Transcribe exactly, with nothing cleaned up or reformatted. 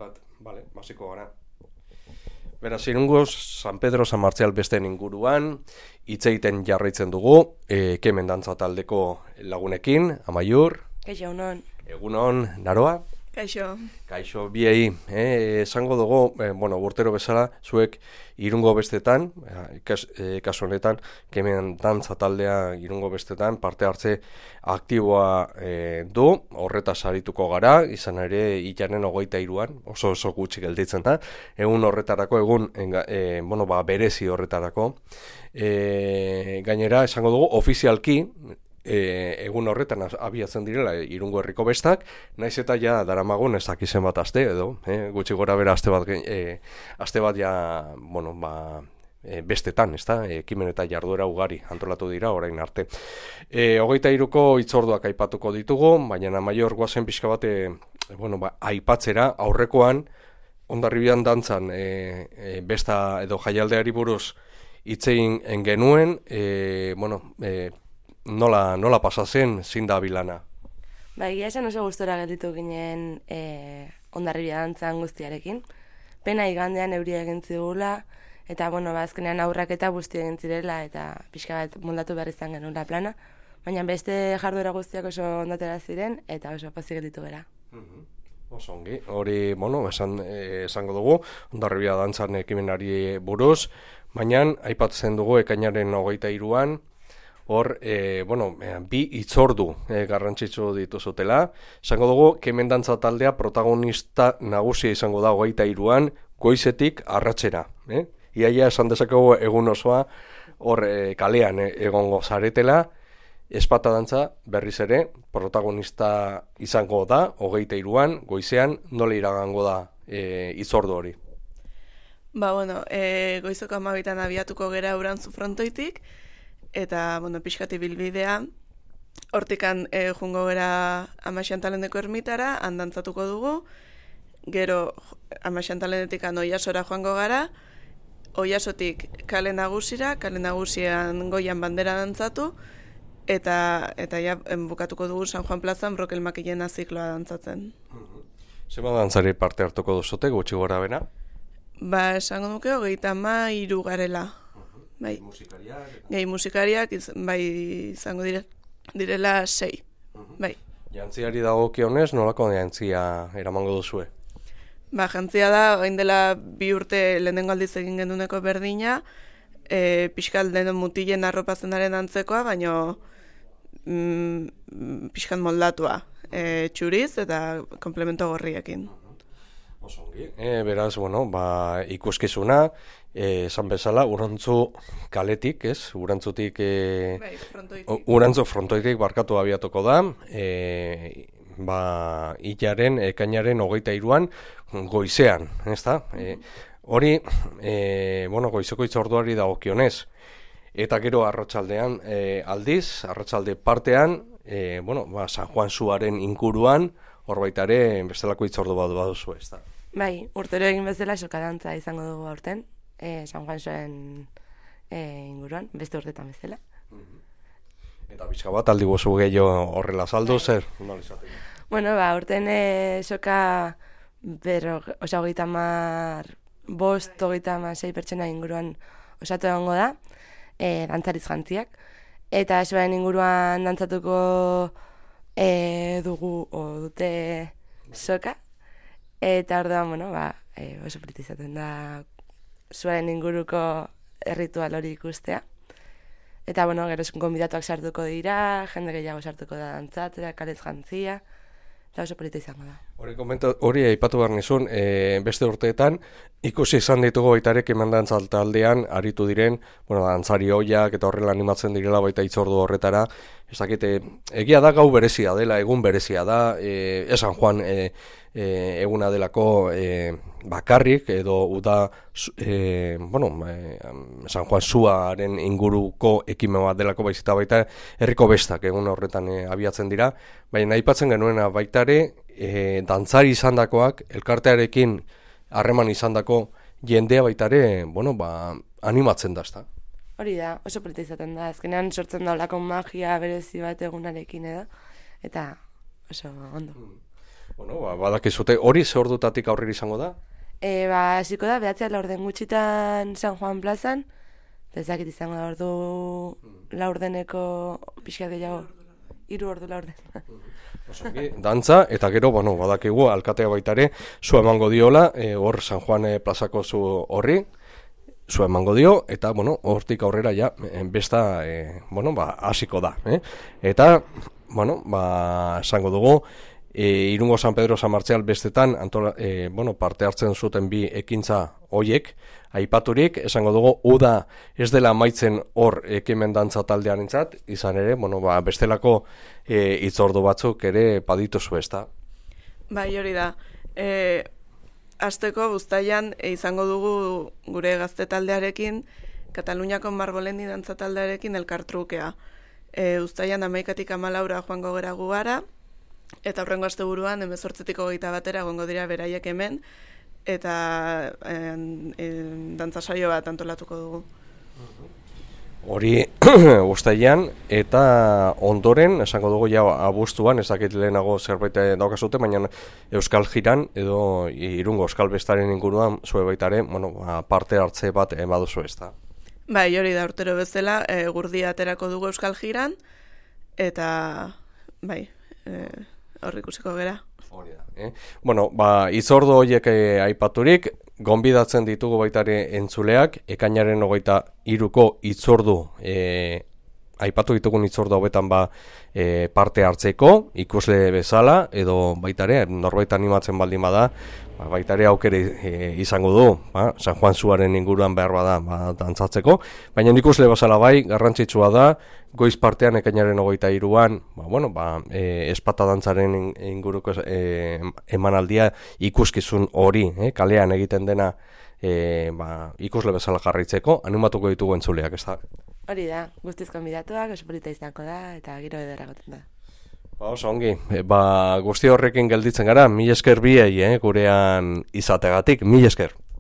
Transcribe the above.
bat, bale, basiko gara. Beraz, Irungo San Pedro San Martzial besteen inguruan, hitz egiten jarraitzen dugu, e, Kemen dantza taldeko lagunekin, Amaiur. Kaixo, egunon. Egunon, Naroa. Kaixo. Kaixo, biei, eh, esango dugu, eh, bueno, urtero bezala, zuek Irungo bestetan, eh, kas, eh, kasu honetan, Kemen dantza taldea Irungo bestetan, parte hartze aktiboa eh, du, horretaz arituko gara, izan ere, hilaren hogeita hiruan, oso oso gutxi gelditzen da, egun horretarako, egun, eh, bueno, ba, berezi horretarako, eh, gainera, esango dugu, ofizialki, E, egun horretan abiatzen direla Irungo herriko bestak, naiz eta ja daramagun ez dakizen bat aste edo, eh, gutxi gora bera aste bat, e, aste bat ja, bueno, ba, e, bestetan, ezta, ekimen eta jarduera ugari antolatu dira orain arte. E, hogeita hiruko hitzorduak aipatuko ditugu, baina Amaior goazen pixka bate, bueno, ba, aipatzera aurrekoan Hondarribian dantzan e, e, besta edo jaialdeari buruz hitz egin genuen, e, bueno, e, Nola, nola pasa zen, zin da bilana? Ba, egia esan oso gustora gelditu ginen e, Hondarribia dantzan guztiarekin. Pena igandean euria egin zigula, eta, bueno, ba, azkenean aurrak eta guzti egin zirela, eta pixka bat moldatu behar izan genuela plana. Baina beste jarduera guztiak oso ondatera ziren, eta oso pozik gelditu gara. Mm-hmm. Oso ongi, hori, bueno, esan, eh, esango dugu, Hondarribia dantzan ekimenari buruz, baina aipatzen dugu ekainaren hogeita hiruan, hor, e, bueno, bi hitzordu e, garrantzitsu dituzutela. Esango dugu, Kemen dantza taldea protagonista nagusia izango da hogeita hiruan, goizetik arratsera. Eh? Iaia esan dezakegu egun osoa, hor e, kalean e, egongo zaretela, espata dantza berriz ere protagonista izango da, hogeita hiruan, goizean, nola iragango da e, hitzordu hori? Ba, bueno, e, goizoko amabitan abiatuko gera Urantzu frontoitik, eta, bueno, pixkati bilbidea, hortikan e, jungo gera Amaxantalendeko ermitara, handantzatuko dugu, gero Amaxantalendetik Oiasora joango gara, Oiasotik kale nagusira, kale nagusian goian bandera dantzatu, eta eta ja bukatuko dugu San Juan plazan Brokel Makilena zikloa dantzatzen. Zema dantzari parte hartuko duzute, gutxi gora bena? Ba, esango nuke hogeita hamairu garela. Bai, musikariak, gai musikariak iz, bai izango dire, direla sei. Uh-huh. Bai. Jantziari dagokionez, nolako jantzia eramango duzue? Ba, jantzia da, orain dela bi urte lehenengo aldiz egin gendueneko berdina, e, pixkal den mutilen arropazenaren antzekoa, baino mm, pixkan moldatua, e, txuriz eta komplemento gorriekin. Oso ongi. E, beraz, bueno, ba, ikuskizuna, eh, esan bezala, Urantzu kaletik, ez? Urantzutik, e, bai, frontoitik. Urantzu frontoitik barkatu abiatuko da, e, ba, hilaren, ekainaren hogeita hiruan goizean, ez da? E, hori, e, bueno, goizeko hitzorduari dagokionez, eta gero arratsaldean e, aldiz, arratsalde partean, e, bueno, ba, San Juan Suaren inguruan, hor baita ere, bestelako hitzordu bat baduzu, ez da? Bai, urtero egin bezala soka dantza izango dugu aurten, e, San Juan Soen e, inguruan, beste urtetan bezala. Mm-hmm. Eta bizka bat, aldi gozu gehiago horrela saldu, zer? Bueno, ba, urten e, soka, berro, osa hogeita mar, bost, hogeita mar, sei pertsona inguruan osatu egongo da, e, dantzariz jantziak, eta soen inguruan dantzatuko e, dugu, o dute soka, eta orduan, bueno, ba, e, oso polita izaten da zuen inguruko erritual hori ikustea. Eta, bueno, gero gonbidatuak sartuko dira, jende gehiago sartuko da dantzatzera, kalez jantzia, eta oso polita izango da. Hori komenta, hori aipatu behar nizun, e, beste urteetan, ikusi izan ditugu baitarek eman dantzaltaldean, aritu diren, bueno, dantzari hoiak eta horrela animatzen direla baita hitzordu horretara, ez dakite, egia da gau berezia dela, egun berezia da, e, esan Juan e, e, eguna delako e, bakarrik, edo uda, e, bueno, e, San Juan Suaren inguruko ekimen bat delako baizita baita, herriko bestak egun horretan e, abiatzen dira, baina aipatzen genuena baitare, e, dantzari izandakoak, elkartearekin harreman izandako jendea baitare, bueno, ba, animatzen da, ezta? Hori da, oso polita izaten da, azkenean sortzen da olako magia berezi bat egunarekin edo, eta oso ondo. Bueno, ba, badakizute, hori ze ordutatik aurrera izango da? E, ba, hasiko da, behatzea laurden gutxitan San Juan plazan, ezakit izango da ordu laurdeneko pixka gehiago, hiru ordu laurden. Osongi, dantza, eta gero, bueno, badakigu, alkatea baitare, zu emango diola, e, hor San Juan e, plazako zu horri, zu emango dio, eta, bueno, hortik aurrera ja, besta, e, bueno, ba, hasiko da, eh? Eta, bueno, ba, esango dugu, e, Irungo San Pedro San Martzial bestetan, antola, e, bueno, parte hartzen zuten bi ekintza hoiek, aipaturik, esango dugu, uda ez dela amaitzen hor ekimen dantza taldearentzat, izan ere, bueno, ba, bestelako e, itzordu batzuk ere badituzu, ezta? Bai, hori da. E, Asteko Uztailan e, izango dugu gure gazte taldearekin, Kataluniako Margolendi dantza taldearekin elkartrukea. E, Uztailan hamaikatik hamalaura joango gera gu gara, eta horrengo asteburuan hemezortzitik hogeita batera egongo dira beraiek hemen, eta en, en, dantza saio bat antolatuko dugu. Hori Uztailan, eta ondoren, esango dugu ja abuztuan, ez dakit lehenago zerbait daukazute, baina Euskal Jiran edo Irungo Euskal Bestaren inguruan zue baitare, bueno, parte hartze bat emaduzu, ez da? Bai, hori da, urtero bezala, e, gurdia aterako dugu Euskal Jiran, eta bai, e, hor ikusiko gera. Hori da, eh? Bueno, ba, itzordu horiek eh, aipaturik, gonbidatzen ditugu baitare entzuleak, ekainaren hogeita hiruko itzordu, eh, aipatu ditugun itzordu hauetan ba, eh, parte hartzeko, ikusle bezala, edo baitare, norbait animatzen baldin bada, ba, baitare aukere eh, izango du, ba, San Juan zuaren inguruan behar bada ba, dantzatzeko, baina ikusle bezala bai, garrantzitsua da, goiz partean ekainaren hogeita hiruan, ba, bueno, ba, e, espata dantzaren inguruko e, emanaldia ikuskizun hori, eh, kalean egiten dena e, ba, ikusle bezala jarraitzeko, animatuko ditugu entzuleak, ez da? Hori da, guztiz konbidatuak, oso polita izango da, eta giro ederra goten da. Ba, oso ongi, e, ba, guzti horrekin gelditzen gara, mil esker biei, eh, gurean izategatik, mil esker.